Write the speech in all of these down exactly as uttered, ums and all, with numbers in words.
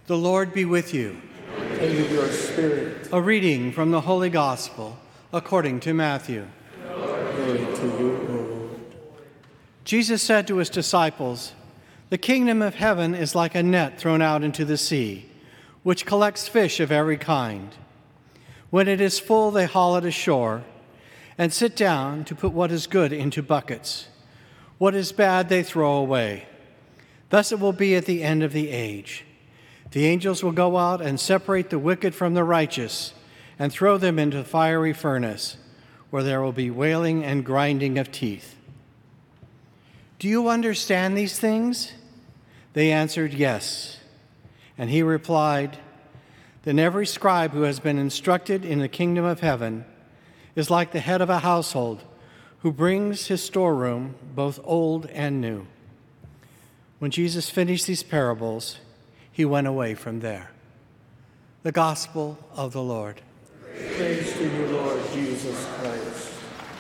The Lord be with you. And with your spirit. A reading from the Holy Gospel according to Matthew. Glory to you, O Lord. Jesus said to his disciples, "The kingdom of heaven is like a net thrown out into the sea, which collects fish of every kind. When it is full, they haul it ashore and sit down to put what is good into buckets. What is bad they throw away. Thus it will be at the end of the age. The angels will go out and separate the wicked from the righteous and throw them into the fiery furnace, where there will be wailing and grinding of teeth." "Do you understand these things?" They answered, "Yes." And he replied, "Then every scribe who has been instructed in the kingdom of heaven is like the head of a household who brings his storeroom both old and new." When Jesus finished these parables, he went away from there. The Gospel of the Lord. Praise to you, Lord Jesus Christ.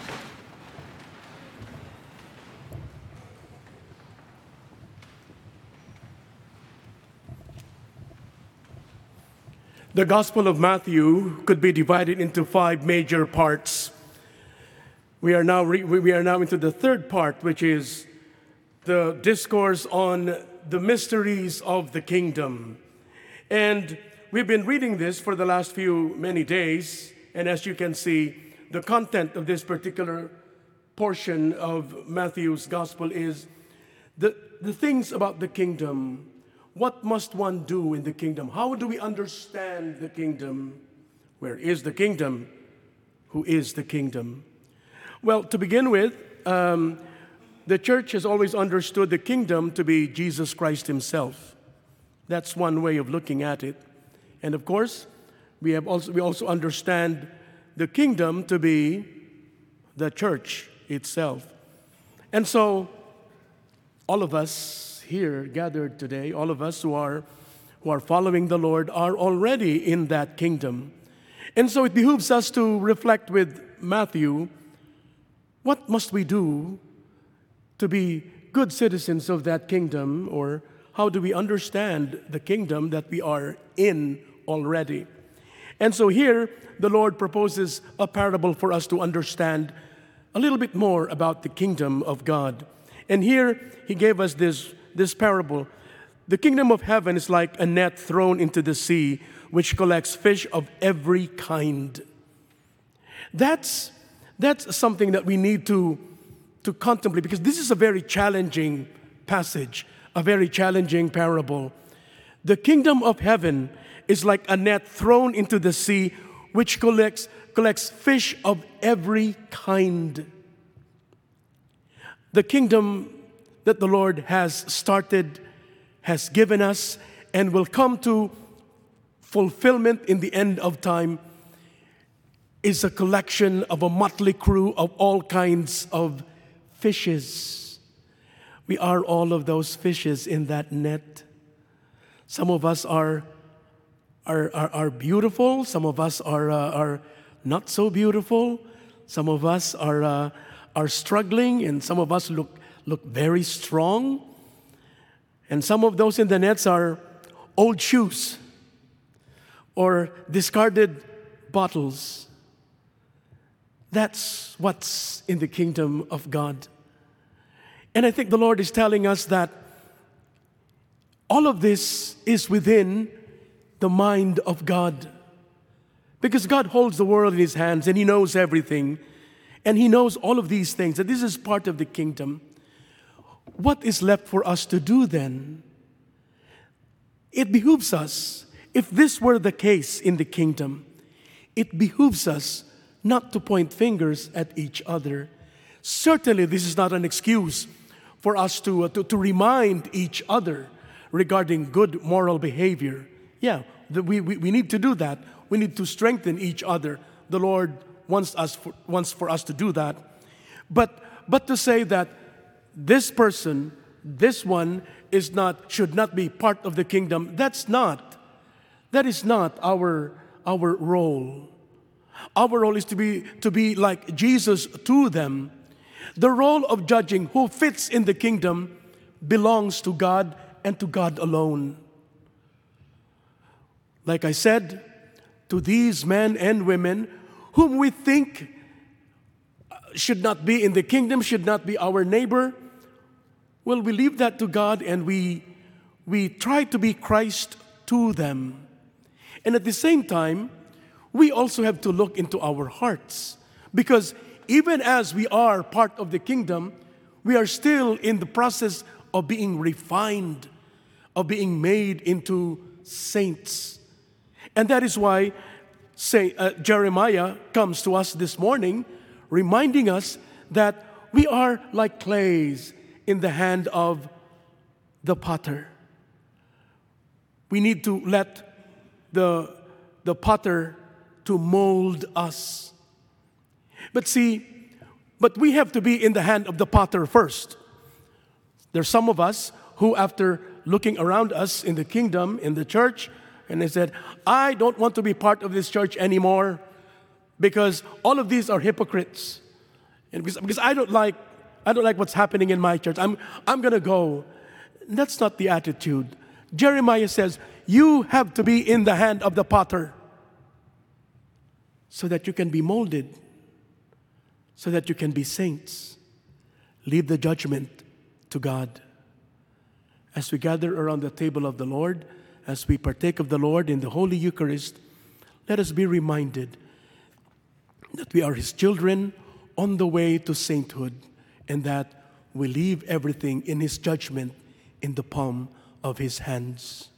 The Gospel of Matthew could be divided into five major parts. We are now re- we are now into the third part, which is the discourse on the mysteries of the kingdom. And we've been reading this for the last few many days, and as you can see, the content of this particular portion of Matthew's gospel is the, the things about the kingdom. What must one do in the kingdom? How do we understand the kingdom? Where is the kingdom? Who is the kingdom? Well, to begin with, um, the church has always understood the kingdom to be Jesus Christ himself. That's one way of looking at it. And of course, we have also we also understand the kingdom to be the church itself. And so all of us here gathered today, all of us who are who are following the Lord are already in that kingdom. And so it behooves us to reflect with Matthew, what must we do to be good citizens of that kingdom, or how do we understand the kingdom that we are in already? And so here, the Lord proposes a parable for us to understand a little bit more about the kingdom of God. And here, he gave us this, this parable. The kingdom of heaven is like a net thrown into the sea, which collects fish of every kind. That's, that's something that we need to to contemplate, because this is a very challenging passage, a very challenging parable. The kingdom of heaven is like a net thrown into the sea, which collects, collects fish of every kind. The kingdom that the Lord has started, has given us, and will come to fulfillment in the end of time is a collection of a motley crew of all kinds of fishes. We are all of those fishes in that net. Some of us are are are, are beautiful. Some of us are uh, are not so beautiful. Some of us are uh, are struggling, and some of us look look very strong. And some of those in the nets are old shoes or discarded bottles. That's what's in the kingdom of God. And I think the Lord is telling us that all of this is within the mind of God. Because God holds the world in his hands and he knows everything. And he knows all of these things, that this is part of the kingdom. What is left for us to do then? It behooves us, if this were the case in the kingdom, it behooves us not to point fingers at each other. Certainly, this is not an excuse for us to, uh, to, to remind each other regarding good moral behavior. Yeah, the, we, we, we need to do that. We need to strengthen each other. The Lord wants us for, wants for us to do that. But, but to say that this person, this one, is not, should not be part of the kingdom, that's not. That is not our, our role. Our role is to be, to be like Jesus to them. The role of judging who fits in the kingdom belongs to God and to God alone. like I said, to these men and women whom we think should not be in the kingdom, should not be our neighbor, well, we leave that to God and we, we try to be Christ to them. And at the same time, we also have to look into our hearts, because even as we are part of the kingdom, we are still in the process of being refined, of being made into saints. And that is why say, uh, Jeremiah comes to us this morning, reminding us that we are like clays in the hand of the potter. We need to let the, the potter to mold us. But see, but we have to be in the hand of the potter first. There's some of us who, after looking around us in the kingdom, in the church, and they said, I don't want to be part of this church anymore because all of these are hypocrites. And because, because I don't like I don't like what's happening in my church. I'm I'm gonna go. That's not the attitude. Jeremiah says, you have to be in the hand of the potter so that you can be molded, so that you can be saints. Leave the judgment to God. As we gather around the table of the Lord, as we partake of the Lord in the Holy Eucharist, let us be reminded that we are His children on the way to sainthood, and that we leave everything in His judgment in the palm of His hands.